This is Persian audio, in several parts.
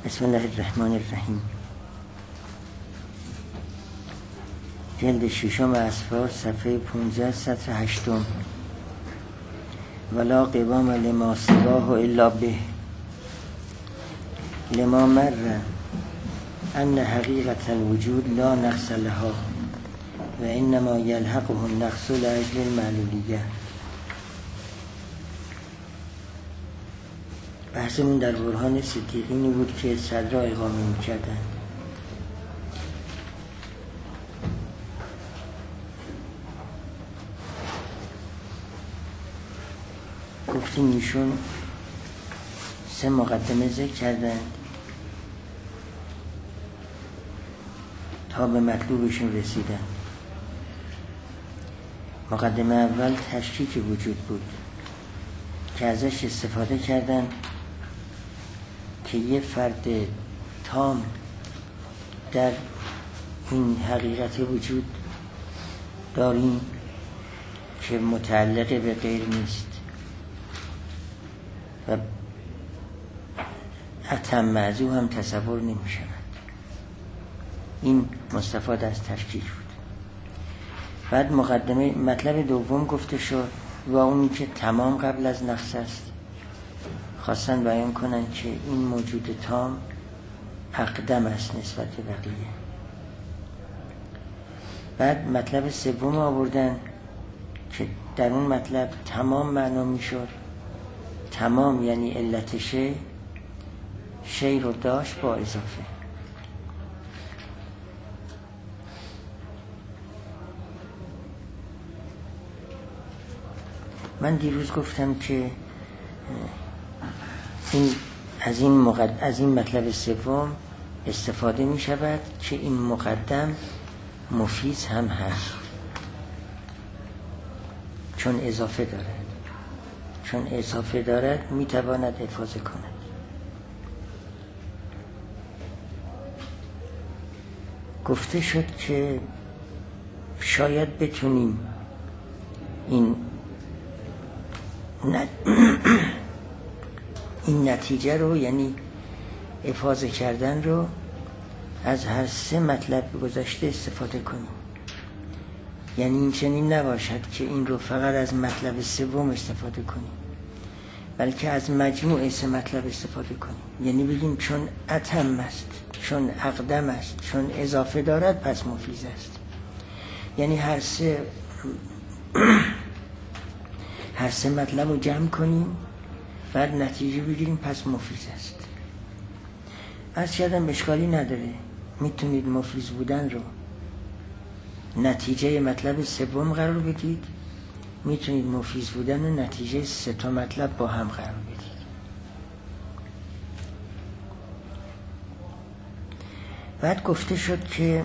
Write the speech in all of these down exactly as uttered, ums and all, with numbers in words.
بسم الله الرحمن الرحیم. جلد ششم اسفار صفحه پانزده سطر هشتم. ولا قوام لما سواه الا به لما مر ان حقیقت الوجود لا نقص لها و انما یلحقه النقص لاجل المعلولیه. بحثمون در برهان صدیقینی بود که صدرا اقامه می‌کردن. گفتیم ایشون سه مقدمه ذکر کردند تا به مطلوبشون رسیدن. مقدمه اول تشکیک وجود بود که ازش استفاده کردن که یه فرد تام در این حقیقت وجود داریم که متعلق به غیر نیست و اتم معزو هم تصور نمی شود. این مستفاد از تشکیک بود. بعد مقدمه مطلب دوم گفته شد و اونی که تمام قبل از نقص است. خواستن بیان کنن که این موجود تام اقدم است نسبت به بقیه. بعد مطلب سوم آوردن که در اون مطلب تمام معنا می شد. تمام یعنی علت شی، شی رو داشت با اضافه. من دیروز گفتم که این از این مقد... از این مطلب سوم استفاده می شود که این مقدم مفید هم هست، چون اضافه دارد. چون اضافه دارد می تواند افاضه کند. گفته شد که شاید بتونیم این نت... این نتیجه رو، یعنی افاضه کردن رو، از هر سه مطلب گذشته استفاده کنیم. یعنی این چنین نباشد که این رو فقط از مطلب سوم استفاده کنیم، بلکه از مجموع سه مطلب استفاده کنیم. یعنی بگیم چون اتم است، چون اقدم است، چون اضافه دارد پس مفیز است. یعنی هر سه هر سه مطلب رو جمع کنیم، بعد نتیجه بگیریم پس مفیز است. از شدم اشکالی نداره. میتونید مفیز بودن رو نتیجه مطلب سوم قرار بدید، میتونید مفیز بودن و نتیجه سه تا مطلب با هم قرار بدید. بعد گفته شد که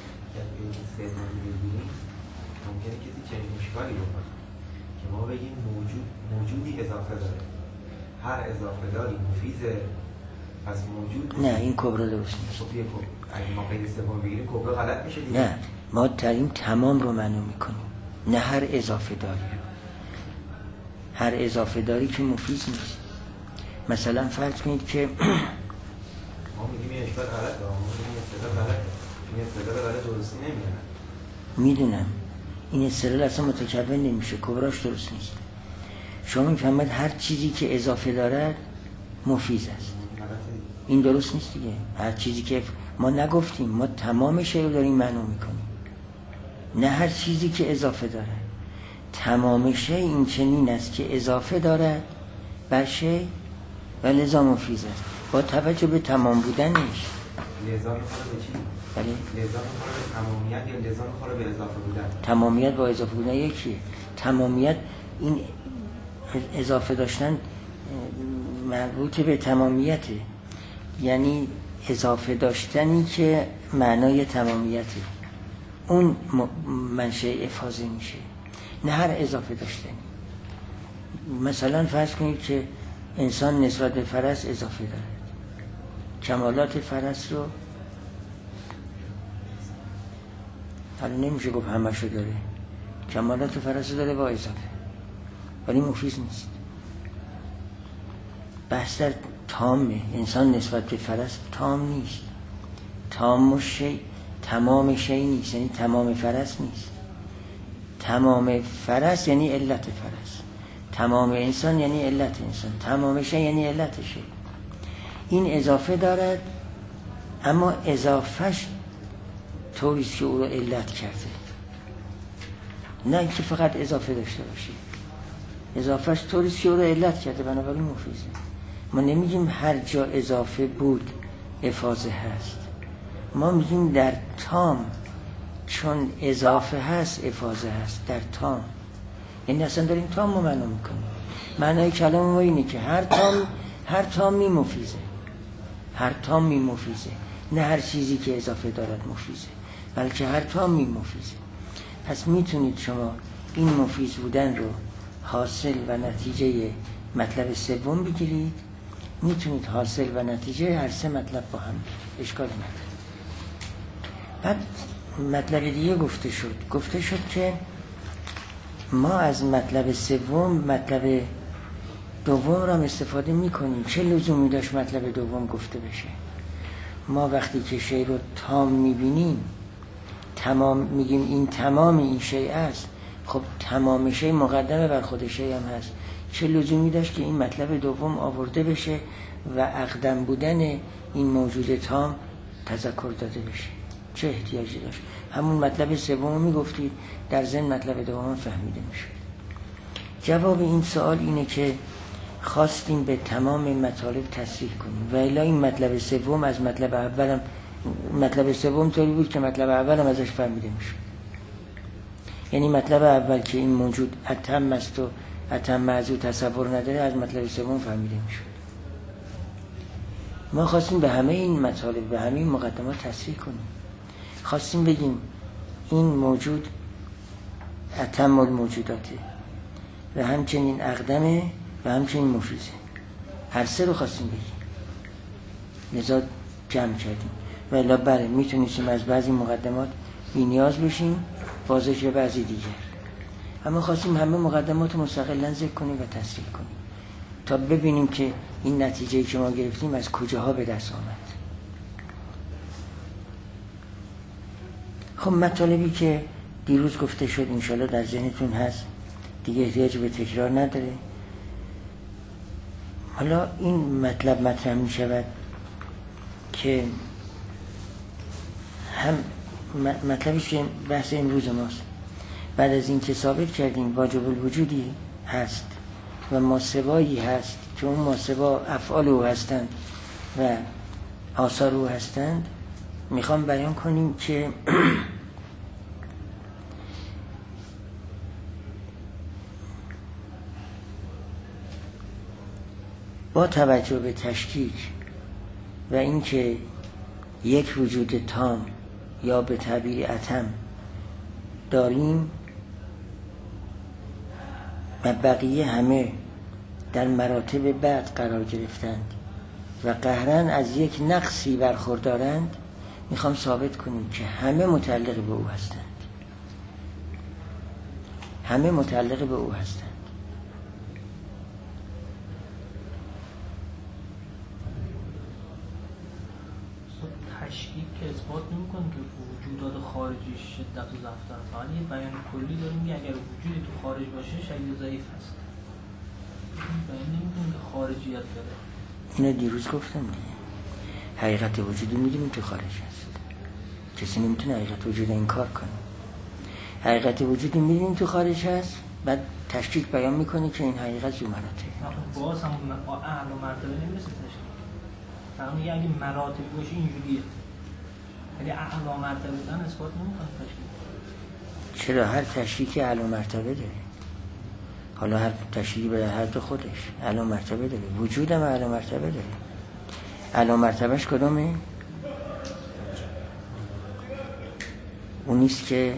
ممکنه کسی چنین اشکالی بکنه که ما بگیم موجود موجودی اضافه داره، هر اضافه داری مفیزه، پس موجود نه، این کبرا درست نیست. خب یک اگه ما قید سوم بگیریم کبرا غلط میشه دیگه. نه، ما داریم تمام رو معنی میکنیم، نه هر اضافه داری رو. هر اضافه داری که مفیز نیست. مثلا فرض کنید که ما میگیم این اشکال غلطه، ما میگیم استدلال غلطه، این استدلال غلط درستی نمیاره. میدونم این استدلال اصلا متکون نمیشه، کبراش درست نیست. شما میفهمید هر چیزی که اضافه دارد مفیز است. این درست نیست دیگه. هر چیزی که ما نگفتیم، ما تمام شی رو داریم معنی میکنیم، نه هر چیزی که اضافه داره. تمام شی این چنین است که اضافه داره بر شی و لذا مفیز است، با توجه به تمام بودنش. لذا میخوره به چی؟ بله، لذا میخوره به تمامیت یا لذا میخوره به اضافه بودن؟ تمامیت با اضافه بودن یکیه. تمامیت این اضافه داشتن مربوط به تمامیته، یعنی اضافه داشتنی که معنای تمامیته، اون منشأ افاضه میشه، نه هر اضافه داشتنی. مثلا فرض کنید که انسان نسبت به فرس اضافه داره، کمالات فرس رو حالا نمیشه گفت همشو داره، کمالات فرس رو داره با اضافه، ولی مفیز نیست. بحث در تامه. انسان نسبت به فرس تام نیست. تام شی تمام شی نیست، یعنی تمام فرس نیست. تمام فرس یعنی علت فرس، تمام انسان یعنی علت انسان، تمام شی یعنی علت شی. این اضافه دارد، اما اضافهش طوریست که او رو علت کرده، نه اینکه فقط اضافه داشته باشه. اضافهش طوریست که او رو علت کرده، بنابراین مفیزه. ما نمیگیم هر جا اضافه بود افاضه هست، ما میگیم در تام چون اضافه هست افاضه هست در تام. یعنی اصلا داریم تام رو معنا میکنیم. معنای کلام ما اینه که هر تام هر تام می مفیزه، هر تام می مفیزه، نه هر چیزی که اضافه دارد مفیزه، بلکه هر تام می مفیزه. پس میتونید شما این مفیز بودن رو حاصل و نتیجه مطلب سوم بگیرید، میتونید حاصل و نتیجه هر سه مطلب با هم بگیرید، اشکال نداره. بعد مطلب دیگه گفته شد گفته شد که ما از مطلب سوم مطلب دوم را هم استفاده میکنیم. چه لزومی داشت مطلب دوم گفته بشه؟ ما وقتی که شی رو تام میبینیم، تمام میگیم این تمام این شی است، خب تمام شی مقدمه بر خود شی هم هست. چه لزومی داشت که این مطلب دوم آورده بشه و اقدم بودن این موجود تام تذکر داده بشه؟ چه احتیاجی داشت؟ همون مطلب سوم میگفتید، در ضمن مطلب دوم فهمیده میشه. جواب این سوال اینه که خواستیم به تمام مطالب تصریح کنیم و الا این مطلب سوم از مطلب اولم مطلب سوم طوری بود که مطلب اولم ازش فهمیده میشه. یعنی مطلب اول که این موجود اتم است و اتم معزو تصور نداره، از مطلب سوم فهمیده میشه. ما خواستیم به همه این مطالب به همه این مقدمات تصریح کنیم. خواستیم بگیم این موجود اتم الموجوداته و همچنین اقدمه و همچنین مفیزه. هر سه رو خواستیم بگیم، لذا جمع کردیم. و الا بله میتونیم از بعضی مقدمات بی نیاز بشیم، واضح بعضی دیگر. اما خواستیم همه مقدمات مستقلاً ذکر کنیم و تصریح کنیم تا ببینیم که این نتیجه‌ای که ما گرفتیم از کجاها به دست آمد. خب مطالبی که دیروز گفته شد انشالله در ذهنتون هست، دیگه احتیاج به تکرار نداره. حالا این مطلب مطرح می شود که هم مطلبی که بحث امروز ماست. بعد از این که ثابت کردیم واجب الوجودی هست و ماسوایی هست که اون ماسوا افعال او هستند و آثار او هستند، میخوام بیان کنیم که با توجه به تشکیک و اینکه یک وجود تام یا به تعبیر اتم داریم و بقیه همه در مراتب بعد قرار گرفتند و قهرن از یک نقصی برخوردارند، میخوام ثابت کنیم که همه متعلق به او هستند، همه متعلق به او هستند. تشکیک که اثبات نمی‌کنه که وجودات خارجی شدت و ضعف دارن، فقط یه بیان کلی داریم که اگر وجودی تو خارج باشه شدید ضعیف هست. بیان نمی‌کنه که خارجیت داره. اینو دیروز گفتم دیگه. حقیقت وجودی می‌دونیم تو خارج هست. کسی نمی‌تونه حقیقت وجود انکار کنه. حقیقت وجودی می‌دونیم تو خارج هست، بعد تشکیک بیان می‌کنه که این حقیقت زمانته. باز هم اعلی مرتبه نمی‌رسه تشکیک. فقط میگه اگه مراتب باشه اینجوریه. ولی اعلی مرتبه دادن اثبات نمی‌کنه تشکیک. چرا؟ هر تشکیک اعلی مرتبه داره. حالا هر تشکیکی به هر دو خودش اعلی مرتبه داره. وجود هم اعلی مرتبه داره. اعلی مرتبهش کدومه؟ اون نیست که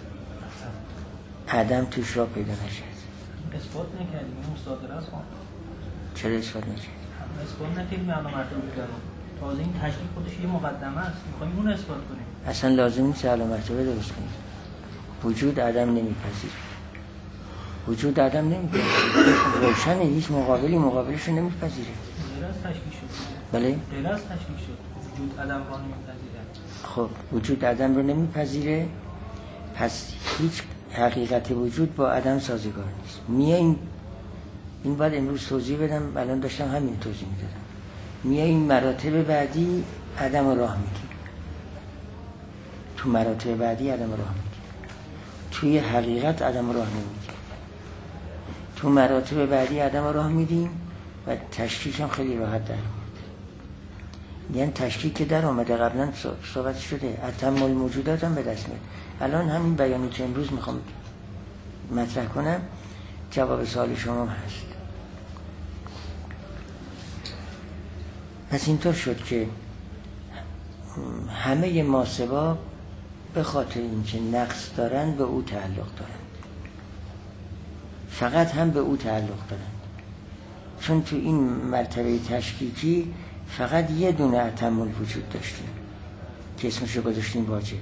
عدم توش را پیدا نشد. اثبات نکردیم، این مصادره است. چرا اثبات نکردیم؟ اثبات نکردیم اعلی مرتبه بودن. تازه این تشکیک خودش یه مقدمه است، می‌خوایم اون اثبات کنیم. اصلا لازم نیست اعلی مرتبه درست کنیم. وجود عدم نمیپذیره. وجود عدم نمیپذیره. روشنه، هیچ مقابلی مقابلش رو نمیپذیره. تشکیک شد. بله؟ غیر از تشکیک شد. وجود عدم را نمیپذیره. خب وجود عدم رو نمیپذیره، پس هیچ حقیقت وجود با عدم سازگار نیست. میاییم این باید امروز توضیح بدم، الان داشتم همین توضیح میدادم. میاییم مراتب بعدی عدم رو راه میدیم، تو مراتب بعدی عدم رو راه میدیم، توی حقیقت عدم رو راه نمیدیم. تو مراتب بعدی عدم رو راه میدیم و تشکیک هم خیلی راحت در میاد. یعنی تشکیک که در آمده قبلا صحبت شده، اتم الموجودات هم به دست میاد. الان همین بیانی که امروز میخوام مطرح کنم جواب سوال شما هست. پس اینطور شد که همه ماسبا به خاطر اینکه نقص دارن به او تعلق دارن، فقط هم به او تعلق دارن. چون تو این مرتبه تشکیکی فقط یه دونه اتم الوجود داشتیم که اسمشو گذاشتیم واجب،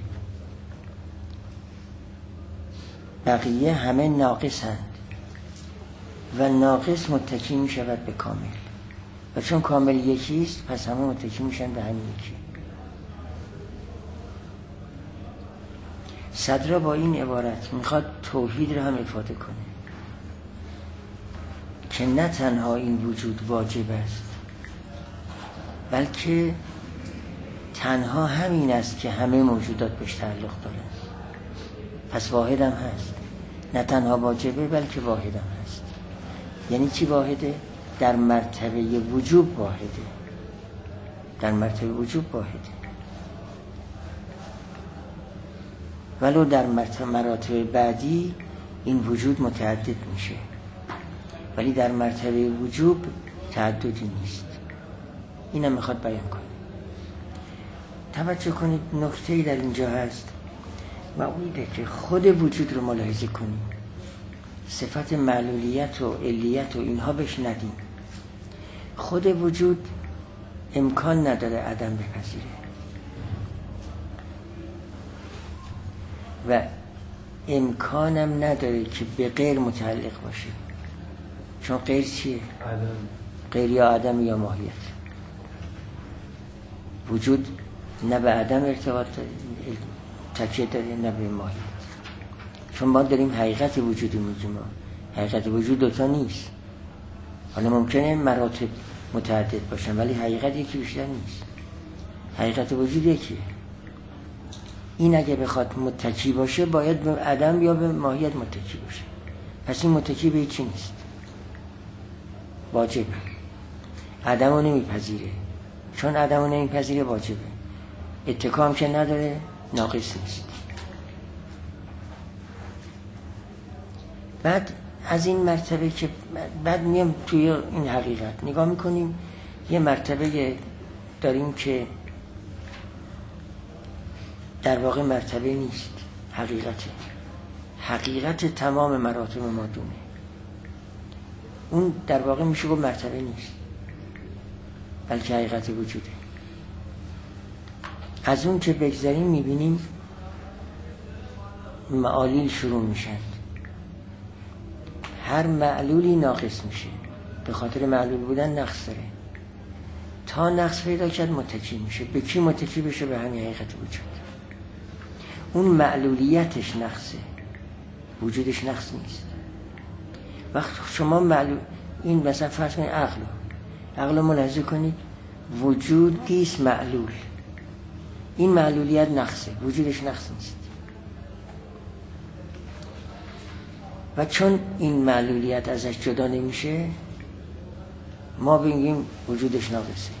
بقیه همه ناقصند و ناقص متکی می شود به کامل و چون کامل یکیست پس همه متکی میشن به همین یکی. صدرا با این عبارت میخواد توحید رو هم افاده کنه که نه تنها این وجود واجب است بلکه تنها همین است که همه موجودات بهش تعلق دارند. پس واحد هم هست، نه تنها واجبه بلکه واحد هم هست. یعنی چی واحده؟ در مرتبه وجوب واحده، در مرتبه وجوب واحده، ولو در مراتب بعدی این وجود متعدد میشه، ولی در مرتبه وجوب تعددی نیست. اینم میخواد بیان کنه. توجه کنید نکته‌ای در اینجا هست و اونیه که خود وجود رو ملاحظه کنیم، صفت معلولیت و علیت و اینها بهش ندیم. خود وجود امکان نداره عدم بپذیره و امکانم نداره که به غیر متعلق باشه. چون غیر چیه؟ عدم. غیر یا عدم یا ماهیت. وجود نه به عدم ارتباط تکیه داره نه به ماهیت. چون ما داریم حقیقت وجودی میگیم، حقیقت وجود دوتا نیست. حالا ممکنه مراتب متعدد باشن ولی حقیقت یکی بیشتر نیست. حقیقت وجود یکیه. این اگه بخواد متکی باشه باید به عدم یا به ماهیت متکی باشه. پس این متکی به چی نیست، واجبه. عدم رو نمیپذیره، چون عدم رو نمیپذیره واجبه. اتکا هم که نداره ناقص نیست. بعد از این مرتبه که بعد میام توی این حقیقت نگاه میکنیم، یه مرتبه داریم که در واقع مرتبه نیست، حقیقته. حقیقت تمام مراتب مادونه. اون در واقع میشه گفت مرتبه نیست بلکه حقیقت وجوده. از اون که بگذاریم میبینیم معالیل شروع میشن. هر معلولی ناقص میشه، به خاطر معلول بودن نقص داره. تا نقص پیدا کرد متکی میشه. به کی متکی بشه؟ به همین حقیقت وجود. اون معلولیتش نقصه، وجودش نقص نیست. وقت شما معلول این مثلا فرض کنید عقل عقل رو ملاحظه کنید، وجودیست معلول. این معلولیت نقصه، وجودش نقص نیست. و چون این معلولیت ازش جدا نمیشه ما بگیم وجودش ناقصه،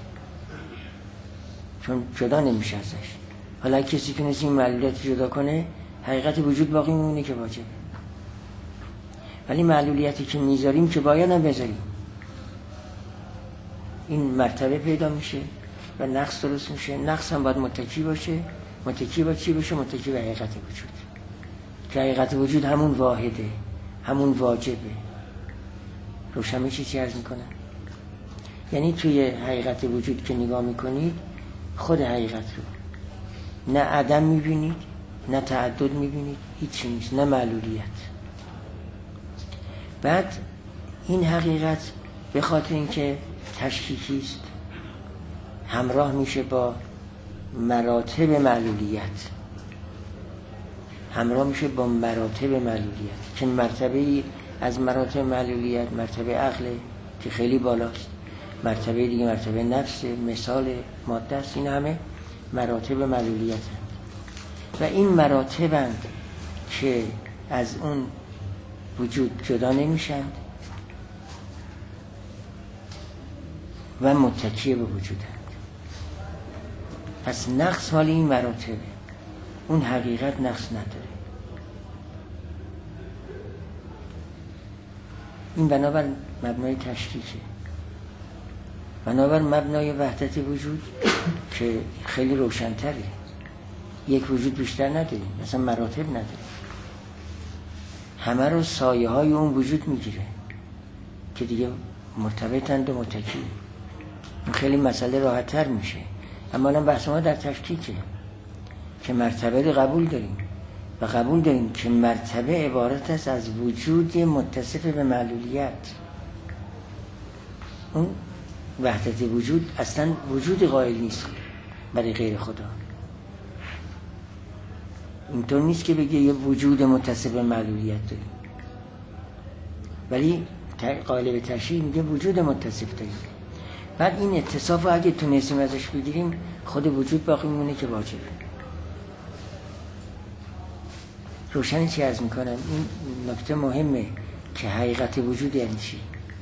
چون جدا نمیشه ازش. حالا کسی که این معلولیت جدا کنه حقیقت وجود باقی میمونه که واجبه. ولی معلولیتی که میذاریم که باید هم بذاریم، این مرتبه پیدا میشه و نقص درست میشه. نقص هم باید متکی باشه. متکی با چی باشه؟ متکی به حقیقت وجود، که حقیقت وجود همون واحده، همون واجبه. روشن میشه چی عرض میکنم؟ یعنی توی حقیقت وجود که نگاه میکنید خود حقیقت رو نه عدم میبینید نه تعدد میبینید، هیچی نیست، نه معلولیت. بعد این حقیقت به خاطر اینکه تشکیکی است همراه میشه با مراتب معلولیت، همراه میشه با مراتب معلولیت که مرتبه از مراتب معلولیت مرتبه عقله که خیلی بالاست، مرتبه دیگه مرتبه نفس، مثال ماده است. این همه مراتب معلولیت هست و این مراتب هست که از اون وجود جدا نمیشند و متکی به وجود هست. پس نقص مال این مراتبه، اون حقیقت نقص نداره. این بنابر مبنای تشکیکه، بنابر مبنای وحدت وجود که خیلی روشن‌تره. یک وجود بیشتر نداریم، مثلا مراتب نداریم، همه رو سایه های اون وجود میگیره که دیگه مرتبطند و متکی. این خیلی مسئله راحت تر میشه. اما الان بحث ما در تشکیکه که مرتبه رو قبول داریم و قبول داریم که مرتبه عبارت است از وجود متصف به معلولیت. اون وحدت وجود اصلا وجود قائل نیست برای غیر خدا. اینطور نیست که بگه یه وجود متصف به معلولیت داریم، ولی قائل به تشریح میگه وجود متصف داریم. بعد این اتصاف رو اگه تونستیم ازش بگیریم خود وجود باقی میمونه که واجبه. روشنی چی عرض میکنم؟ این نکته مهمه که حقیقت وجود یعنی چی؟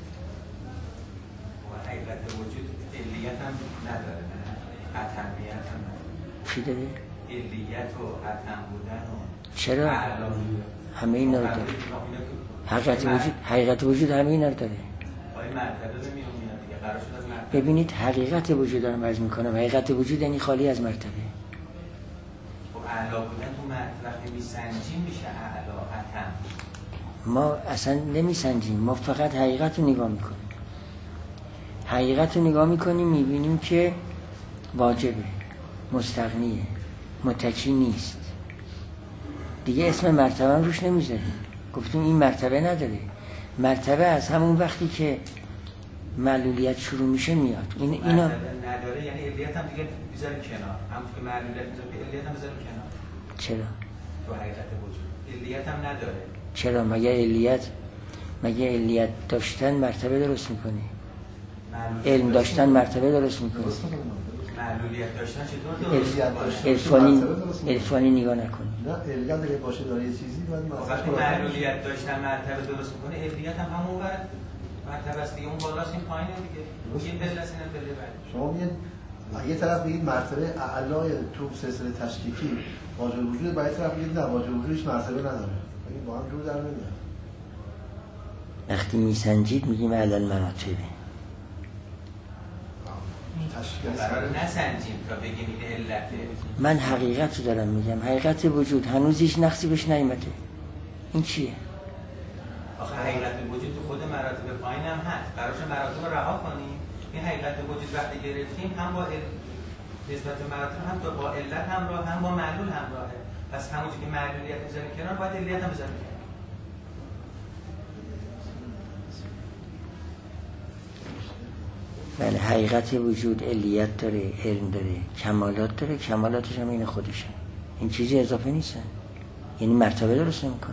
حقیقت وجود علیت هم نداره، قطعیت هم نداره. چی داره؟ علیت و قطع بودن و چرا؟ همه این رو داره. حقیقت وجود حقیقت وجود همه این رو داره. آیا مرتبه نمیاد دیگه؟ قرار شد از مرتبه. ببینید حقیقت وجود رو عرض میکنم. حقیقت وجود یعنی خالی از مرتبه. خب اعلا بودن تو مرتبه وقتی میسنجیم میشه اعلا قطع. ما اصلا نمیسنجیم، ما فقط حقیقت رو نگاه میکنیم. حقیقت رو نگاه میکنیم میبینیم که واجبه، مستغنیه، متکی نیست. دیگه اسم مرتبه هم روش نمیذاریم، گفتیم این مرتبه نداره. مرتبه از همون وقتی که معلولیت شروع میشه میاد. این اینا مرتبه نداره یعنی علیت هم دیگه بذاریم کنار. همون که معلولیت میذاریم علیت هم بذاریم کنار. چرا؟ تو حقیقت وجود علیت هم نداره. چرا؟ مگه علیت مگه علیت داشتن مرتبه درست میکنه؟ علم داشتن مرتبه درست میکنه. معلولیت داشتن چطور درست؟ عرفانی عرفانی نگاه نکنی. نه علیت اگه باشه داره یه چیزی باید وقتی معلولیت داشتن مرتبه درست میکنه علیت هم همون ور مرتبه است دیگه. اون بالاست این پایینه دیگه. یه پله است اینم پله بعد. شما میگید یه طرف بگید مرتبه اعلای تو سلسله تشکیکی واجب وجود، باید طرف بگید نه واجب وجودش مرتبه نداره. بگید با هم جور در نمیاد. وقتی میسنجید میگیم علل مراتبه. قرار نسنجیم تا بگیم این علته. من حقیقت رو دارم میگم. حقیقت وجود هنوز هیچ نقصی بهش نیامده. این چیه؟ آخه حقیقت وجود تو خود مراتب پایین هم هست. قرارش مراتب رو رها کنیم. این حقیقت وجود وقتی گرفتیم هم با نسبت به مراتب هم تو با علت همراه، هم با معلول همراهه. پس همونجوری که معلولیت میذاریم کنار باید علیت هم بذاریم کنار. بله، حقیقت وجود علیت داره، علم داره، کمالات داره. کمالاتش هم این خودشه. این چیزی اضافه نیستن، یعنی مرتبه درست نمیکنه.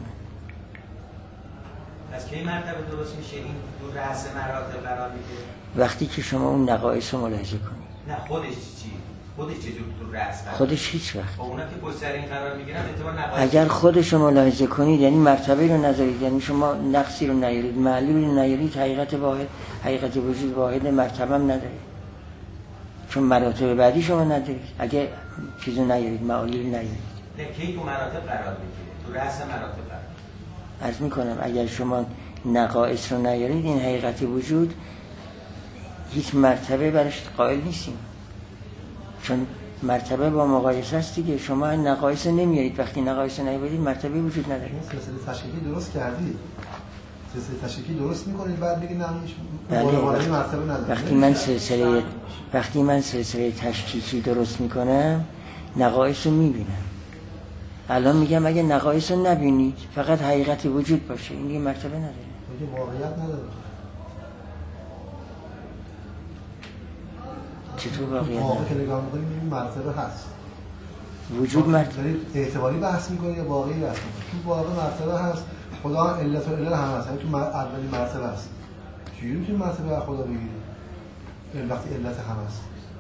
از کی مرتبه درست میشه؟ این دو رأس مراتب قرار میگیره وقتی که شما اون نقایص رو ملاحظه کنید. نه خودش چی؟ خودش چه جور تو رأس قرار؟ خودش هیچ وقت. با اونا که پشت سر این قرار میگیرن اعتبار نقایص. اگر خودش رو ملاحظه کنید یعنی مرتبه رو نذارید، یعنی شما نقصی رو نیارید، معلول رو نیارید، حقیقت واحد، حقیقت وجود واحد مرتبه هم نداره. چون مراتب بعدی شما ندارید. اگه چیزو نیارید، معلول نیارید. نه کی تو مراتب قرار میگیره؟ تو رأس مراتب قرار. عرض میکنم اگر شما نقایص رو نیارید این حقیقت وجود هیچ مرتبه برش قائل نیستیم، چون مرتبه با مقایسه است دیگه. شما نقایص نمیارید، وقتی نقایص نیارید مرتبه وجود نداره. سلسله تشکیکی درست کردید، سلسله تشکیکی درست میکنید بعد بگید نه هیچ بله. مرتبه نداره. وقتی من سلسله وقتی من سلسله تشکیکی درست میکنم نقایص رو میبینم. الان میگم اگه نقایص رو نبینید فقط حقیقت وجود باشه این دیگه مرتبه نداره. میگه واقعیت نداره. چطور واقعیت واقع نداره؟ که نگاه می‌کنیم این مرتبه هست. وجود مرتبه دارید اعتباری بحث می‌کنید یا واقعی بحث می‌کنید؟ تو واقع مرتبه هست، خدا علت و علل هم هست، یعنی تو اولین مرتبه هست. چجوری می‌تونید مرتبه از خدا بگیرید؟ وقتی علت هم هست.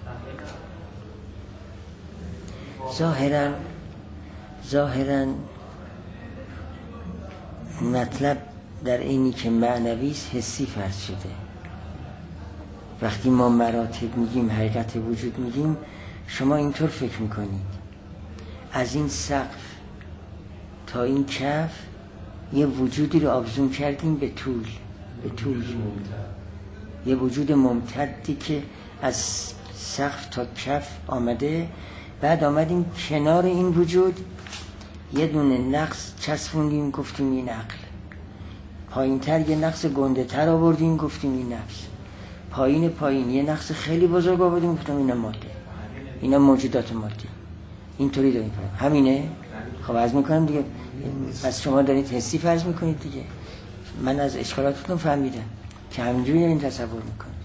ظاهراً ظاهراً مطلب در اینی که معنوی است حسی فرض شده. وقتی ما مراتب میگیم، حقیقت وجود میگیم، شما اینطور فکر میکنید از این سقف تا این کف یه وجودی رو آویزون کردیم به طول به طول یه وجود ممتدی که از سقف تا کف آمده، بعد آمدیم کنار این وجود یه دونه نقص چسبوندیم گفتیم این عقل، پایین تر یه نقص گنده تر آوردیم گفتیم این نفس، پایین پایین یه نقص خیلی بزرگ آوردیم گفتیم اینا ماده، اینا موجودات مادی. اینطوری داریم فرم. همینه؟ خب عرض میکنم دیگه، پس شما دارید حسی فرض میکنید دیگه. من از اشکالاتتون فهمیدم که همینجوری دارین تصور میکنید.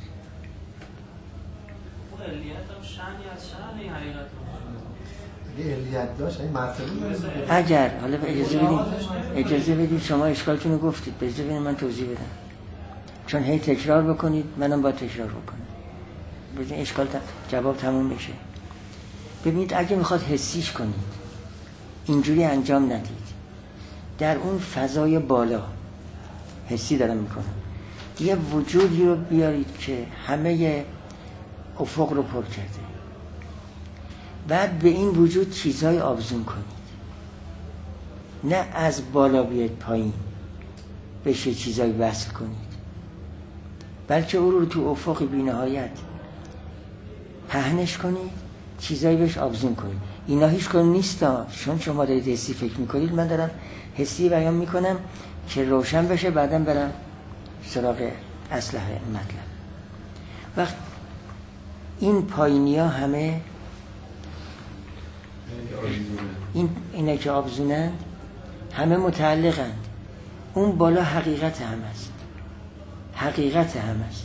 اون علیت هم شأنی از شأن حقیقت اگه علیت داشت این مرتبه داره. اگر حالا اجازه بدید اجازه بدید شما اشکالتون رو گفتید، اجازه بدید من توضیح بدم، چون هی تکرار بکنید منم با تکرار بکنم ببین اشکال جواب تموم بشه. ببینید اگه میخواد حسیش کنید اینجوری انجام ندید، در اون فضای بالا حسی دارم میکنم یه وجودی رو بیارید که همه افق رو پر کرده، بعد به این وجود چیزهای آویزون کنید، نه از بالا بیاید پایین بشه چیزهای وصل کنید، بلکه او رو تو افق بی‌نهایت پهنش کنید، چیزایی بهش آویزون کنید. اینا هیچ کدوم نیستا، چون شما دارید حسی فکر میکنید، من دارم حسی بیان میکنم که روشن بشه، بعداً برم سراغ اصل مطلب. وقت این پایینی ها همه این اینا که آویزونند همه متعلقند، اون بالا حقیقت هم است، حقیقت هم است.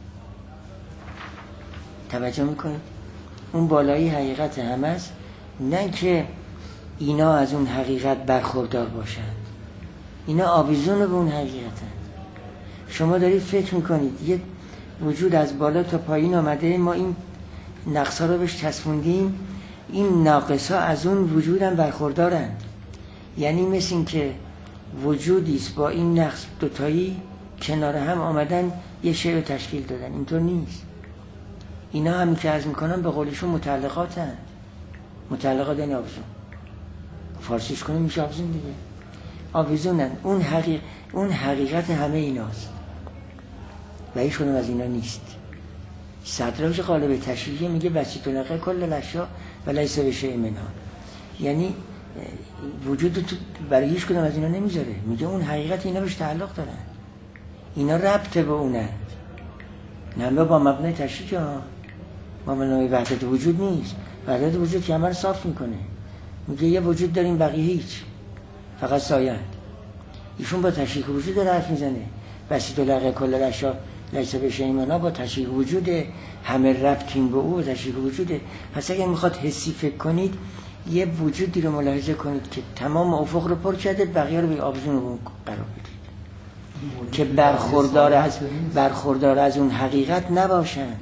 توجه میکنید؟ اون بالایی حقیقت هم است، نه که اینا از اون حقیقت برخوردار باشند، اینا آویزون به اون حقیقتند. شما دارید فکر میکنید یه وجود از بالا تا پایین آمده، ما این نقصا رو بهش چسبوندیم، این ناقصا از اون وجود هم برخوردارند. یعنی مثل این که وجودیست با این نقص دوتایی کنار هم آمدن یه شیء رو تشکیل دادن. اینطور نیست. اینا هم که عرض میکنم به قولشون متعلقاتن. متعلقات یعنی آویزون، فارسیش کنیم میشه آویزون دیگه، آویزونن. اون حقیق اون حقیقت همه ایناست و هیچ کدوم از اینا نیست. صدراج قالب تشریحی میگه بسیط لقه کل الاشیاء و لیس بشیء منها، یعنی وجود تو برای هیچ کدوم از اینا نمیذاره، میگه اون حقیقت اینا بهش تعلق دارن، اینا ربط به اونند، نه با مبنای تشریح ها، با مبنای وحدت وجود نیست. وحدت وجود که همه رو صاف میکنه، میگه یه وجود داریم بقیه هیچ، فقط سایند. ایشون با تشریح وجود داره حرف میزنه، بسیط لقه کل الاشیاء لیس بشیء منها با تشریح وجود، همه ربطیم به او تشریح وجوده. پس اگه میخواد حسی فکر کنید یه وجودی رو ملاحظه کنید که تمام افق رو پر کرده، بقیه رو به آویزون رو قرار بدید که برخوردار از برخوردار از اون حقیقت نباشند،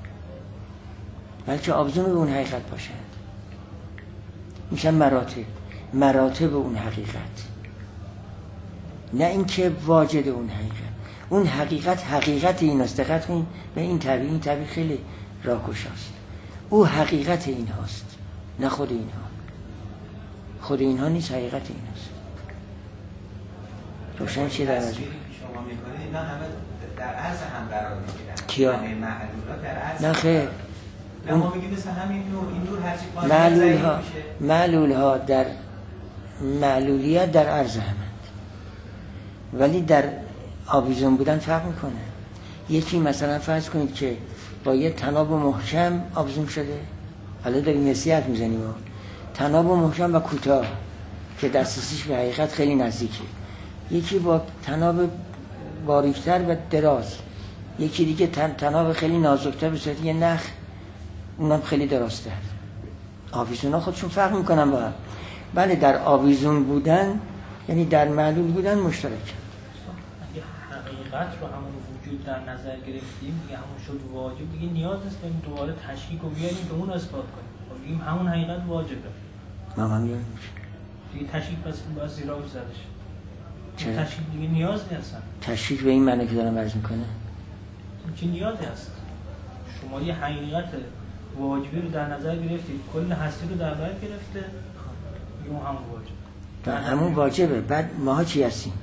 بلکه آویزون به اون حقیقت باشند. میشن مراتب مراتب اون حقیقت، نه اینکه واجد اون حقیقت. اون حقیقت حقیقت ایناست. دقت کنید به این تعبیر، این تعبیر خیلی راهگشاست. او حقیقت این هاست، نه خود اینها. خود اینها نیست، حقیقت ایناست. روشن چی در از شما میکنید اینا همه در عرض هم قرار میگیرن. کیا؟ همه معلولات در عرض. نه خیر، نه ما میگیم مثل همین نور، این نور هرچی پایین معلول ها ها معلول ها در معلولیت در عرض همند، ولی در آویزون بودن فرق میکنه. یکی مثلا فرض کنید که با یه طناب محکم آویزون شده، حالا داریم نصیحت میزنیم، طناب محکم و کوتاه که دسترسیش به حقیقت خیلی نزدیکه. یکی با طناب باریکتر و دراز، یکی دیگه طناب خیلی نازکتر به صورت یه نخ اونم خیلی درسته. آویزون ها خودشون فرق میکنن با هم. بله در آویزون بودن یعنی در معلول بودن مشترک. اگه حقیقت رو همون وجود در نظر گرفتیم دیگه همون شد واجب، دیگه نیاز نیست بریم دوباره تشکیک رو بیاریم به اون اثبات کنیم. بگیم همون حقیقت واجبه. ما هم میگیم دیگه تشکیک بس باید زیرا زدش. چرا؟ تشکیک دیگه نیاز نیست. تشکیک به این معنی که دارم عرض میکنه. چه نیازی هست؟ شما یه حقیقت واجبی رو در نظر گرفتید، کل هستی رو در بر گرفته، یه همون واجب. در همون واجبه. بعد ماها چی هستیم؟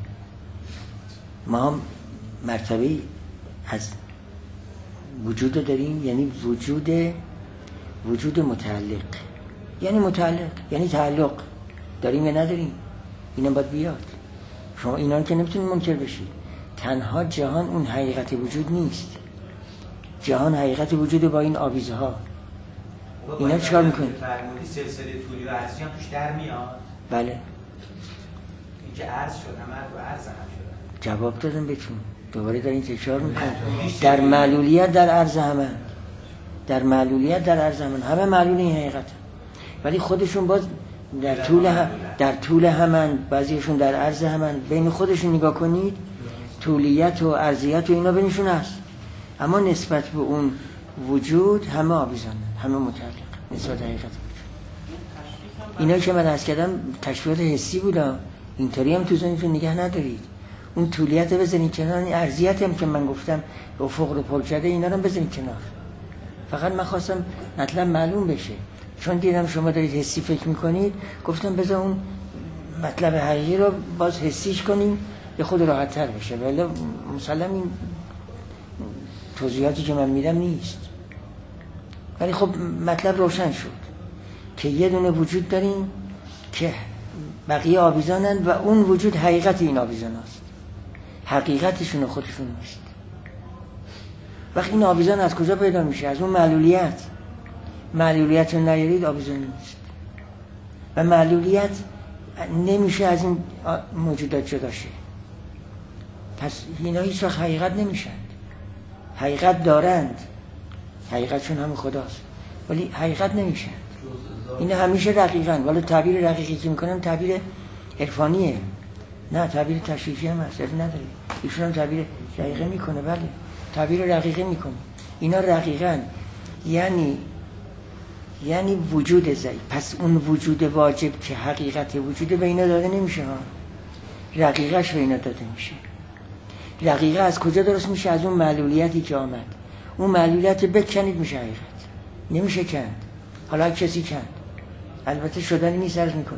ما مرتبه از وجود داریم، یعنی وجود وجود متعلق. یعنی متعلق یعنی تعلق داریم یا نداریم؟ اینا باید بیاد. شما اینا که نمیتونید منکر بشید. تنها جهان اون حقیقت وجود نیست. جهان حقیقت وجود با این آویزه ها. اینا چیکار میکنید؟ فرمودی سلسله طولی و عرضی هم توش در میاد. بله. این که عرض شد همه رو عرض هم شد. جواب دادم بهتون. دوباره دارین تکرار میکنید. در معلولیت در عرض همه. در معلولیت در عرض همه. همه معلول این حقیقت. ولی خودشون باز در طول هم در طول همن، بعضیشون در عرض همن. بین خودشون نگاه کنید طولیت و عرضیت و اینا بینشون هست، اما نسبت به اون وجود همه آویزانه، همه متعلق نسبت به حقیقت وجود. اینا که من عرض کردم تشبیهات حسی بودا، اینطوری هم تو ذهنتون نگه ندارید. اون طولیت بزنید کنار، این عرضیت هم که من گفتم افق رو پر کرده اینا رو بزنید کنار. فقط من خواستم مطلب معلوم بشه، چون دیدم شما دارید حسی فکر میکنید، گفتم بذار اون مطلب حقیقی رو باز حسیش کنیم یه خود راحت تر بشه. ولی مسلم این توضیحاتی که من میدم نیست، ولی خب مطلب روشن شد که یه دونه وجود داریم که بقیه آویزانن و اون وجود حقیقت این آویزان هست، حقیقتشون خودشون نیست. وقتی این آویزان از کجا پیدا میشه؟ از اون معلولیت. معلولیت رو نیارید آویزان نیست و معلولیت نمیشه از این موجودات جدا شه. پس اینا هیچ وقت حقیقت نمیشن. حقیقت دارند، حقیقتشون هم خداست، ولی حقیقت نمیشن. اینا همیشه رقیقن. ولی تعبیر رقیقی که میکنن تعبیر عرفانیه، نه تعبیر تشریفی هم هست، نداره. ایشون هم تعبیر رقیقه میکنه، بله تعبیر رقیقه میکنه. اینا رقیقن یعنی یعنی وجود ضعیف. پس اون وجود واجب که حقیقت وجوده به اینا داده نمیشه ها، رقیقش به اینا داده میشه. رقیقه از کجا درست میشه؟ از اون معلولیتی که آمد. اون معلولیت بکنید میشه حقیقت، نمیشه کند. حالا کسی کند، البته شدنی نیست عرض میکنم،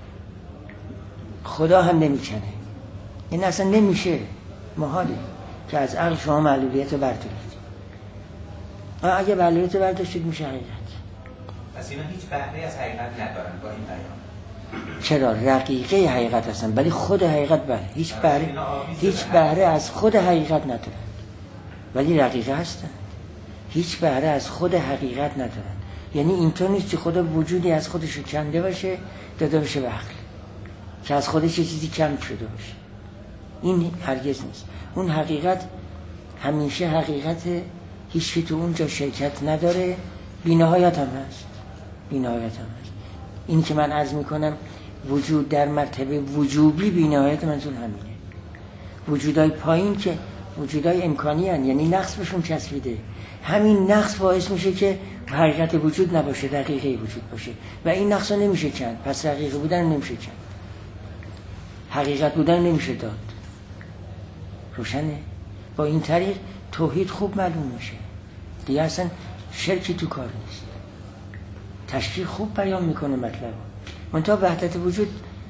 خدا هم نمیکنه. این اصلا نمیشه، محاله که از عقل شما معلولیت رو بردارید. اگه معلولیت رو برداشتید میشه حقیقت. پس اینا هیچ بهره از حقیقت ندارن با این بیان. چرا؟ رقیقه حقیقت هستن، ولی خود حقیقت بله هیچ بهره هیچ بهره از خود حقیقت ندارن، ولی رقیقه هستن. هیچ بهره از خود حقیقت ندارن. یعنی اینطور نیست که خدا وجودی از خودش رو کنده باشه داده باشه به عقل، که از خودش یه چیزی کم شده باشه. این هرگز نیست. اون حقیقت همیشه حقیقت، هیچ که تو اونجا شرکت نداره، بی‌نهایت هم هست، بی‌نهایت هم هست. این که من عرض میکنم وجود در مرتبه وجوبی بی‌نهایت منظور همینه. وجودای پایین که وجودای امکانی هن، یعنی نقص بهشون چسبیده. همین نقص باعث میشه که حقیقت وجود نباشه، دقیقه وجود باشه و این نقص رو نمیشه کند. پس دقیقه بودن نمیشه کند، حقیقت بودن نمیشه داد. روشنه؟ با این طریق توحید خوب معلوم میشه دیگه، اصلا شرکی تو کار نیست. تشکیل خوب بیان میکنه مطلب، منتها وحدت وجود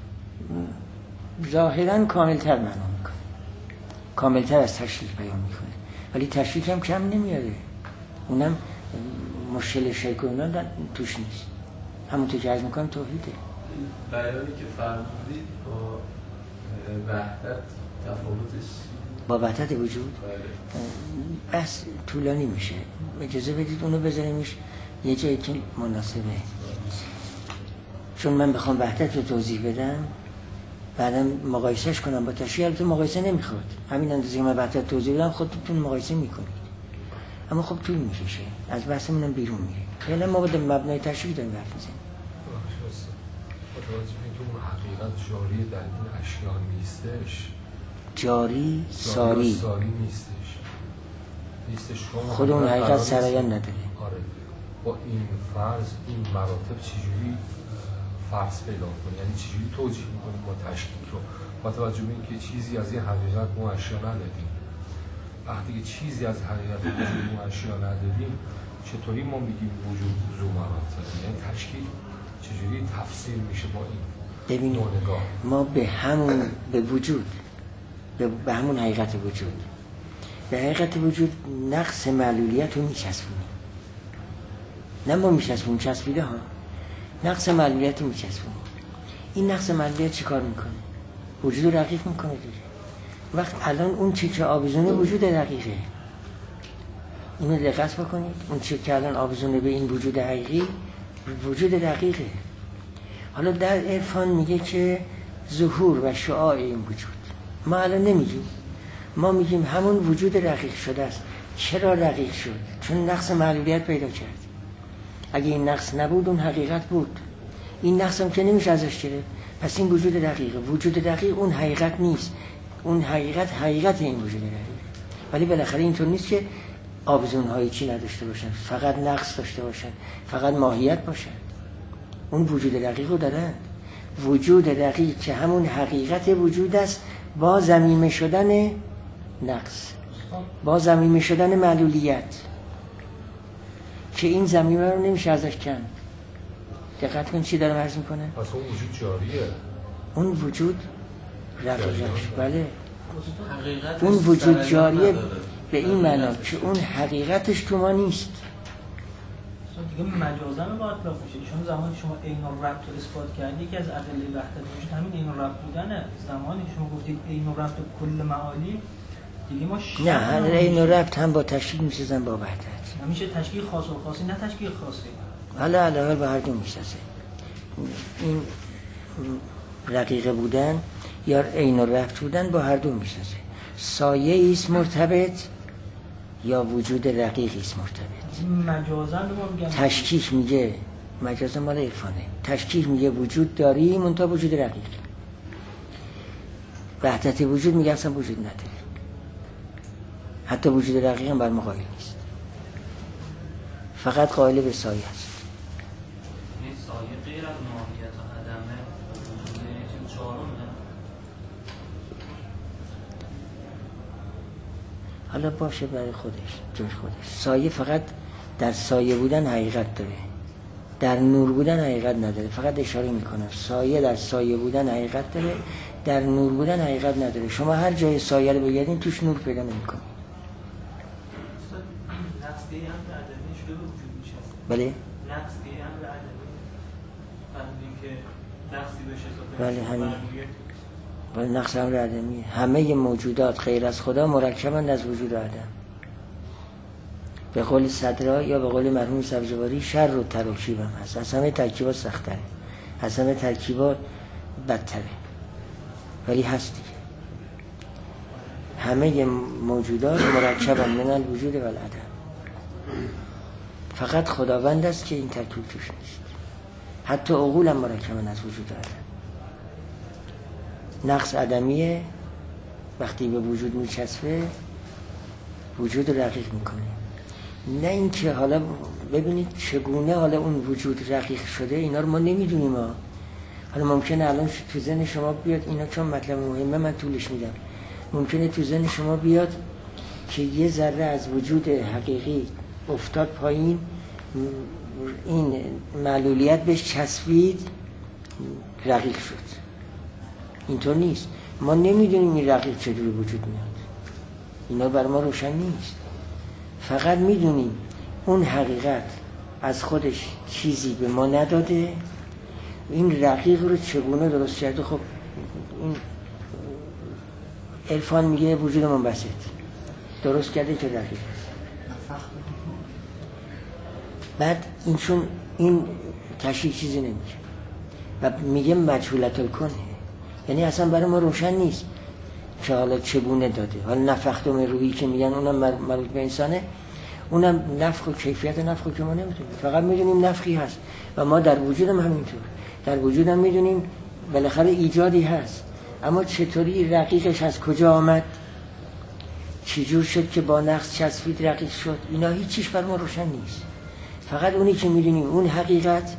ظاهرا کاملتر معنا میکنه، کاملتر از تشکیل بیان میکنه، ولی تشکیل هم کم نمیاره. اونم مشکل شرک و اینا توش نیست. همونطور که عرض میکنم توحیده. بیانی که فرمودید با وحدت تفاوتش با وحدت وجود بس طولانی میشه. اجازه بدید اونو بذاریمش یه جایی که مناسبه، چون من بخوام وحدت رو توضیح بدم بعدم مقایسهش کنم با تشریح، البته مقایسه نمیخواد. همین اندازه که من وحدت توضیح بدم خودتون مقایسه میکنید. اما خب طول میکشه، از بحثمون بیرون میره. فعلا ما با مبنای تشریح داریم حرف میزنیم. متوجه که اون حقیقت جاری در این اشیا نیستش، جاری ساری ساری نیستش نیستش خود اون حقیقت سرایان نداره. آره با این فرض این مراتب چجوری فرض پیدا کنی، یعنی چجوری توجیه میکنیم با تشکیک رو، با توجه به اینکه چیزی از این حقیقت ما اشیا ندادیم. وقتی که چیزی از حقیقت ما اشیا ندادیم چطوری ما میگیم وجود ذو مراتب؟ یعنی تشکیک چجوری تفسیر میشه با این ببینید ما به همون به وجود به, به همون حقیقت وجود به حقیقت وجود نقص معلولیت رو میچسبونیم. نه ما میچسبونیم، چسبیده ها نقص معلولیت رو میچسبونیم. این نقص معلولیت چی کار میکنه؟ وجود رو رقیق میکنه دیگه. وقت الان اون چی که آویزونه وجود دقیقه، اینو دقت بکنید. اون چی که الان آویزونه به این وجود حقیقی وجود دقیقه. حالا در عرفان میگه که ظهور و شعاع این وجود، ما الان نمیگیم، ما میگیم همون وجود رقیق شده است. چرا رقیق شد؟ چون نقص معلولیت پیدا کرد. اگه این نقص نبود اون حقیقت بود. این نقص هم که نمیشه ازش گرفت. پس این وجود دقیقه. وجود دقیق اون حقیقت نیست. اون حقیقت حقیقت این وجود دقیقه. ولی بالاخره اینطور نیست که آویزون‌های چی نداشته باشن، فقط نقص داشته باشن، فقط ماهیت باشن. اون وجود دقیق رو دارن. وجود دقیق که همون حقیقت وجود است با ضمیمه شدن نقص، با ضمیمه شدن معلولیت، که این ضمیمه رو نمیشه ازش کند. دقت کن چی دارم عرض میکنه. پس اون وجود جاریه، اون وجود رقیقش. بله اون وجود جاریه به این معنا که اون حقیقتش تو ما نیست. دیگه مجازاً باید اطلاق میشه. چون زمانی شما عین الربط رو اثبات کردی که از ادله وحدت وجود همین عین الربط بودنه. زمانی که شما گفتید عین الربط کل معالی، دیگه ما نه عین الربط هم با تشکیل میسازن با وحدت. همیشه تشکیل خاص و خاصی، نه تشکیل خاصی. حالا علاوه بر هر دو میسازه. این رقیقه بودن یا عین الربط بودن با هر دو میسازه. سایه ایست مرتبط یا وجود رقیقی است مرتبط. مجازاً ما میگم تشکیک میگه، مجازاً مال عرفانه. تشکیک میگه وجود داری منتها وجود رقیق. وحدت وجود میگه اصلا وجود نداره. حتی وجود رقیق هم بر ما قائل نیست، فقط قائل به سایه است. این سایه غیر از ماهیت و عدمه وجود یکی چهارمه. حالا باشه برای خودش جور خودش. سایه فقط در سایه بودن حقیقت داره، در نور بودن حقیقت نداره. فقط اشاره میکنم سایه در سایه بودن حقیقت داره، در نور بودن حقیقت نداره. شما هر جای سایه رو بگردین توش نور پیدا نمیکنید. نقص دیگه هم به عدمی شده به وجود میشه. بله نقص دیگه هم به عدمی فهمیدیم که نقصی بشه. بله همین. ولی نقص امر عدمی. همه موجودات غیر از خدا مرکبند از وجود و عدم. به قول صدرا یا به قول مرحوم سبزواری شر و ترکیب هم هست. از همه ترکیبات سخت‌تره، از همه ترکیبات بدتره، ولی هست دیگه. همه موجودات مرکبند من الوجود و العدم. فقط خداوند است که این ترکیب توش نیست. حتی عقول هم مرکبند از وجود و عدم. نقص عدمیه، وقتی به وجود میچسبه وجود رقیق میکنه. نه اینکه حالا ببینید چگونه حالا اون وجود رقیق شده، اینا رو ما نمیدونیم ها. حالا ممکنه الان تو ذهن شما بیاد، اینا چون مطلب مهمه من طولش میدم، ممکنه تو ذهن شما بیاد که یه ذره از وجود حقیقی افتاد پایین، این معلولیت بهش چسبید رقیق شد. اینطور نیست. ما نمیدونیم این رقیق چجوری وجود میاد، اینا بر ما روشن نیست. فقط میدونیم اون حقیقت از خودش چیزی به ما نداده، این رقیق رو چگونه درست کرده. خب این عرفان میگه وجود منبسط درست کرده که رقیق. بعد این چون این تشریح چیزی نمیگه و میگه مجهولت الکنه، یعنی اصلا برای ما روشن نیست که حالا چگونه داده. حالا نفخت من روحی که میگن اونم مربوط به انسانه، اونم نفخ و کیفیت نفخ که ما نمیدونیم، فقط میدونیم نفخی هست و ما در وجودم همینطور، در وجودم میدونیم بالاخره ایجادی هست، اما چطوری رقیقش از کجا آمد، چجور شد که با نقص چسبید رقیق شد، اینا هیچیش بر ما روشن نیست. فقط اونی که میدونیم اون حقیقت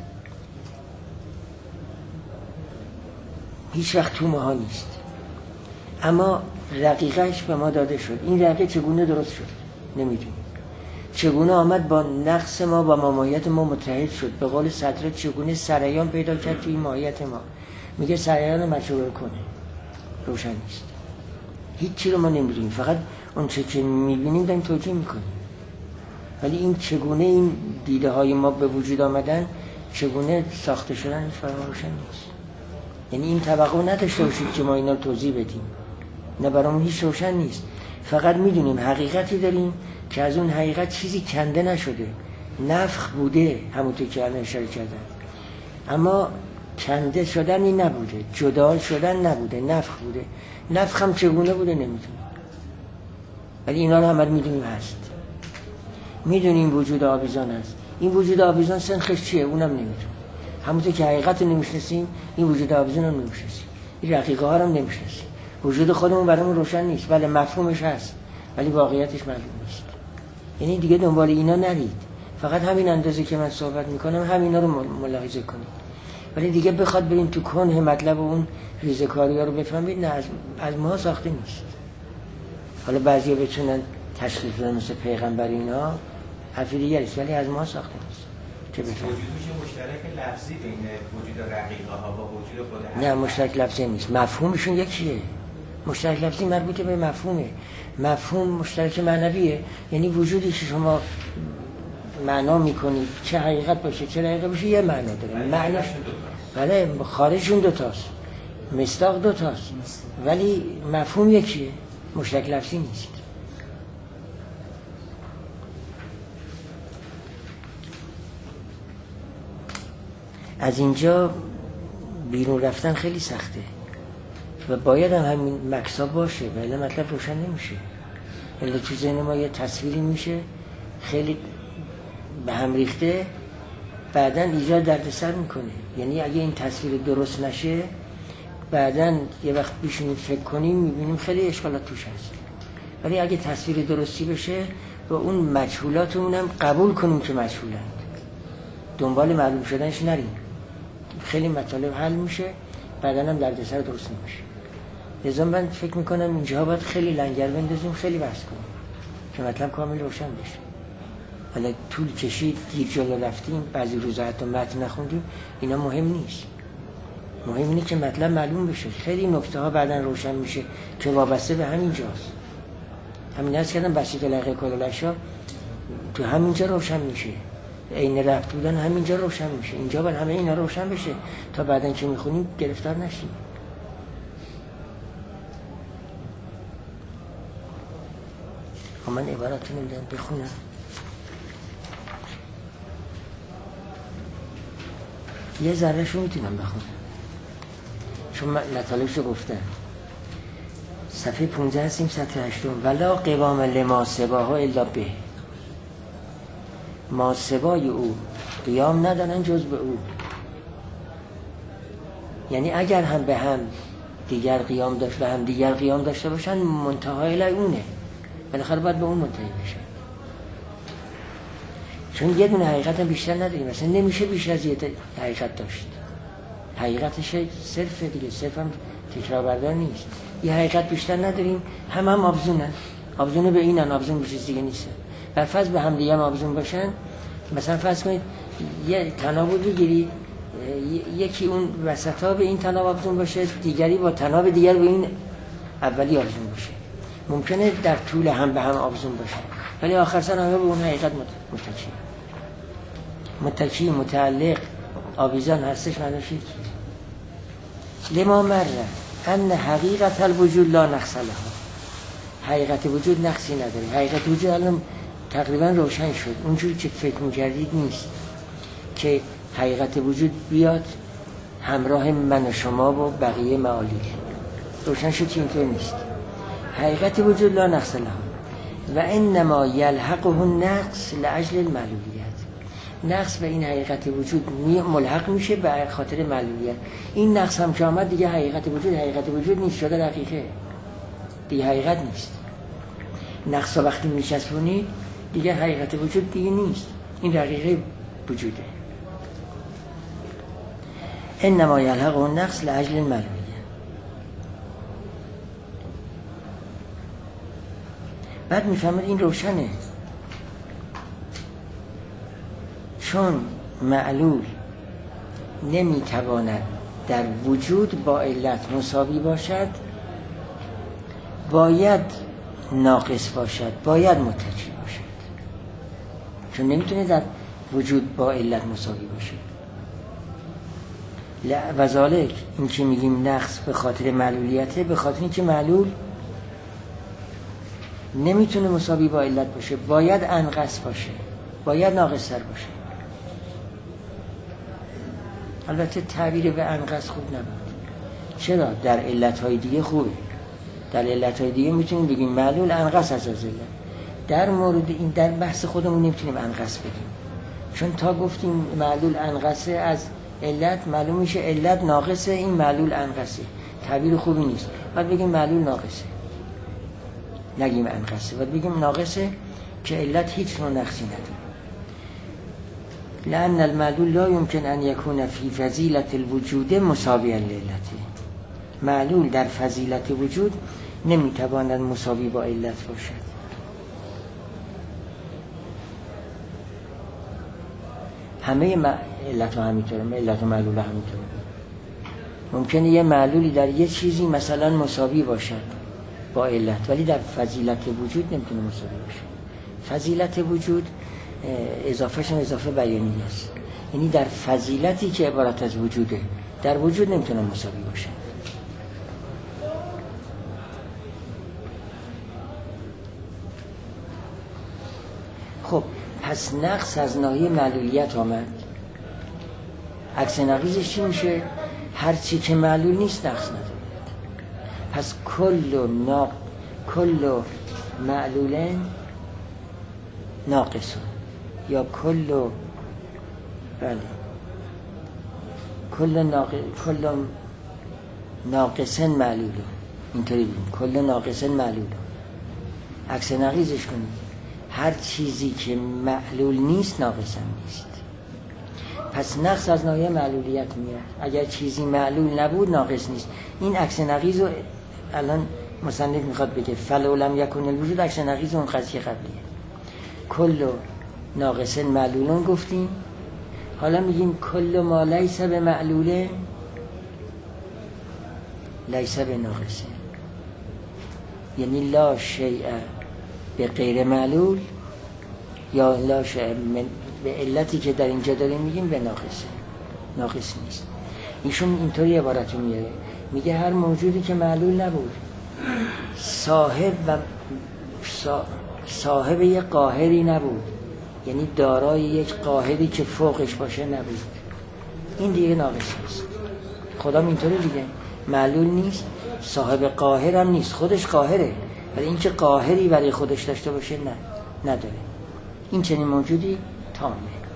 هیچ وقت تو ماها نیست، اما رقیقش به ما داده شد. این رقیق چگونه درست شد نمیدونیم، چگونه آمد با نقص ما و ماهیت ما متحد شد. به قول صدرک چگونه سریان پیدا کرد توی ماهیت ما، میگه سریان مشهور کنه، روشن نیست، هیچ چی رو ما نمیدونیم، فقط اون چه که میبینیم داریم توجیه میکنیم. ولی این چگونه این دیده های ما به وجود آمدن، چگونه ساخته شدن، هیچ برای ما روشن نیست. یعنی این توقع نداشته باشید که ما اینا رو توضیح بدیم، نه برامون هیچ روشن نیست. فقط میدونیم حقیقتی داریم که از اون حقیقت چیزی کنده نشده، نفخ بوده همونطور که الان اشاره کردن، اما کنده شدنی نبوده، جدا شدن نبوده، نفخ بوده. نفخ هم چگونه بوده نمیدونیم، ولی اینا رو هم میدونیم هست. میدونیم وجود آویزان هست. این وجود آویزان سنخش چیه اونم نمیدونیم، همونطور که حقیقت رو نمیشناسیم این وجود آویزان رو نمیشناسیم، این رقیقه ها رو هم نمیشناسیم. وجود خودمون برامون روشن نیست، بله مفهومش هست ولی واقعیتش معلوم نیست. یعنی دیگه دنبال اینا نرید، فقط همین اندازه که من صحبت میکنم همینا رو ملاحظه کنید، ولی دیگه بخواد بریم تو کنه مطلب و اون ریزکاری ها رو بفهمید، نه، از, از ما ساخته نیست. حالا بعضی بتونن تشخیص بدن مثل پیغمبر اینا حرف دیگری است، ولی از ما ساخته نیست. چه بفهمید وجود میشه مشترک لفظی بین وجود رقیقه ها با وجود خود. نه مشترک لفظی نیست، مفهومشون یکیه. مشترک لفظی مربوط به مفهومه، مفهوم مشترک معنویه، یعنی وجودی که شما معنا میکنید چه حقیقت باشه چه حقیقت باشه یه معنا داره، معناش بله خارجشون دوتاست، مصداق دوتاست، ولی مفهوم یکیه، مشترک لفظی نیست. از اینجا بیرون رفتن خیلی سخته و باید هم همین مکسا باشه، ولی مطلب روشن نمیشه. ولی تو ذهن ما یه تصویری میشه خیلی به هم ریخته، بعداً ایجاد دردسر میکنه. یعنی اگه این تصویر درست نشه بعداً یه وقت بشینیم فکر کنیم میبینیم خیلی اشکالات توش هست. ولی اگه تصویر درستی بشه و اون مجهولاتمون هم قبول کنیم که مجهولند، دنبال معلوم شدنش نریم، خیلی مطالب حل میشه، بعداً هم دردسر درست نمیشه. لذا من فکر میکنم اینجا باید خیلی لنگر بندازیم، خیلی بحث کنیم که مطلب کامل روشن بشه. حالا طول کشید دیر جلو رفتیم، بعضی روزا حتی متن نخوندیم، اینا مهم نیست. مهم اینه که مطلب معلوم بشه. خیلی نکته ها بعداً روشن میشه که وابسته به همین جاست. همین هست کردم بسیط لقه کلالشا تو همینجا روشن میشه، عین رفت بودن همینجا روشن میشه. اینجا باید همه اینا روشن بشه تا بعداً که میخونیم گرفتار نشیم. من عبارت نمیدونم بخونم. یه ذره شو میتونم بخونم چون من مطالبشو گفتم. صفحه پونزده هستیم، سطح هشتم. ولا قوام لما سباها الا به، ما سبای او قیام ندارن جز به او. یعنی اگر هم به هم دیگر قیام داشت و هم دیگر قیام داشته باشن منتهای اونه، بالاخره باید به اون منتهی بشه. چون یه دونه حقیقت هم بیشتر نداریم، مثلا نمیشه بیشتر از یه حقیقت داشت. حقیقتش صرف دیگه، صرف هم تکرار بردار نیست. یه حقیقت بیشتر نداریم، هم هم آبزونن، آبزونه به اینن، آبزون به چیز دیگه نیستن. بر فرض به هم دیگه هم آبزون باشن، مثلا فرض کنید یه تناب بگیرید، یکی اون وسطا به این تناب آبزون باشه، دیگری با تناب دیگر به این اولی آبزون باشه. ممکنه در طول هم به هم آبزون باشه، ولی آخر سر همه به اون حقیقت متکی متکی متعلق آویزان هستش. معنیش لما مره ان حقیقت الوجود لا نقص لها، حقیقت وجود نقصی نداره. حقیقت وجود الان تقریبا روشن شد، اونجوری که فکر می‌کردید نیست که حقیقت وجود بیاد همراه من و شما و بقیه معالی. روشن شد که اینطور نیست. حقیقت وجود لا نقص لها، و انما یلحقه النقص لاجل المعلولیت. نقص به این حقیقت وجود ملحق میشه به خاطر معلولیت. این نقص هم که آمد دیگه حقیقت وجود حقیقت وجود نیست، شده دقیقه، دیگه حقیقت نیست. نقص وقتی میچسبونید دیگه حقیقت وجود دیگه نیست، این دقیقه وجوده. انما یلحقه النقص لاجل المعلولیت. بعد میفهمید این روشنه، چون معلول نمیتواند در وجود با علت مساوی باشد، باید ناقص باشد، باید متجی باشد، چون نمیتونه در وجود با علت مساوی باشه. و ذالک این که میگیم نقص به خاطر معلولیته، به خاطر اینکه معلول نمیتونه مساوی با علت باشه، باید انقص باشه، باید ناقص‌تر باشه. البته تعبیر به انقص خوب نبود. چرا؟ در علتهای دیگه خوبه، در علتهای دیگه میتونیم بگیم معلول انقص از از علت. در مورد این در بحث خودمون نمیتونیم انقص بگیم، چون تا گفتیم معلول انقصه از علت معلوم میشه علت ناقصه، این معلول انقصه. تعبیر خوبی نیست. باید بگیم معلول ناقصه، نگیم انقصه، باید بگیم ناقصه که علت هیچ نوع نقصی نداره. لأن المعلول لا يمكن أن يكون في فضيلة الوجود مساويا لعلته. معلول در فضیلت وجود نمیتواند مساوی با علت باشد. همه علت ها همینطوره، علت و معلول همینطوره. ممکنه یه معلولی در یه چیزی مثلا مساوی باشد با علت، ولی در فضیلت وجود نمیتونه مساوی باشه. فضیلت وجود اضافهش هم اضافه بیانی است، یعنی در فضیلتی که عبارت از وجوده، در وجود نمیتونه مساوی باشه. خب پس نقص از ناحیه معلولیت آمد، عکس نقیضش چی میشه؟ هر چی که معلول نیست نقص نداره. پس کل ناق کل معلولن ناقصون، یا کل بله کل ناق کل ناقصن معلول، اینطوری بگیم کل ناقصن معلول. عکس نقیضش کنید، هر چیزی که معلول نیست ناقص هم نیست. پس نقص از ناحیه معلولیت میاد. اگر چیزی معلول نبود ناقص نیست. این عکس نقیض رو الان مصنف میخواد بگه فلو لم یکن الوجود، عکس نقیض اون قضیه قبلیه. کل ناقص معلولون گفتیم، حالا میگیم کل ما لیس به معلوله لیس به ناقصه، یعنی لا شیء به غیر معلول یا لا شیء به علتی که در اینجا داریم میگیم به ناقصه، ناقص نیست. ایشون اینطوری عبارت رو میاره، میگه هر موجودی که معلول نبود، صاحب و صاحب یک قاهری نبود، یعنی دارای یک قاهری که فوقش باشه نبود، این دیگه ناقص است. خدا اینطوری دیگه معلول نیست، صاحب قاهر هم نیست، خودش قاهره، ولی این که قاهری برای خودش داشته باشه نه، نداره. این چنین موجودی تامه.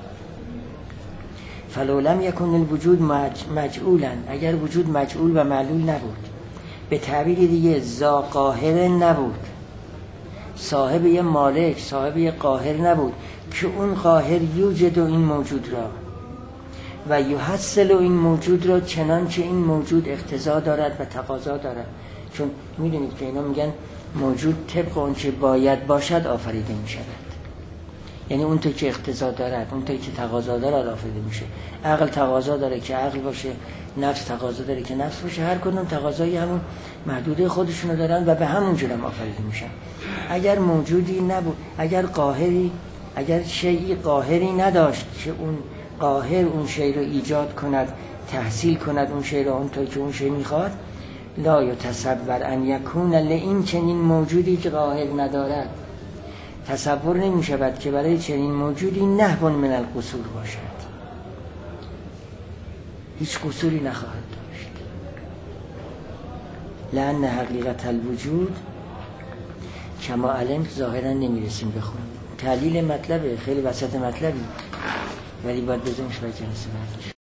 فلو لم یکن الوجود مجعولا، اگر وجود مجعول و معلول نبود، به تعبیر دیگه ذا قاهر نبود، صاحب یه مالک، صاحب یه قاهر نبود که اون قاهر یوجد و این موجود را و یحصل این موجود را چنانچه این موجود اقتضا دارد و تقاضا دارد. چون میدونید که اینا میگن موجود طبق اون چه باید باشد آفریده میشود، یعنی اون طور که اقتضا دارد، اون طور که تقاضا دارد آفریده میشه. عقل تقاضا داره که عقل باشه، نفس تقاضا داره که نفس باشه، هر کدوم تقاضای همون محدوده خودشونو دارن و به همون جور هم آفریده میشن. اگر موجودی نبود، اگر قاهری، اگر شیئی قاهری نداشت که اون قاهر اون شی رو ایجاد کند، تحصیل کند اون شی رو اونطور که اون شی میخواد، لا یتصور ان یکون لئین چنین موجودی که قاهر ندارد تصور نمی شود که برای چنین موجودی نحو من القصور باشد، هیچ قصوری نخواهد داشت. لأن حقیقت الوجود، کما علم ظاهرا نمیرسیم بخونیم. تعلیل مطلبه، خیلی وسط مطلبی، ولی باید بزنش برای جلسه بعدش.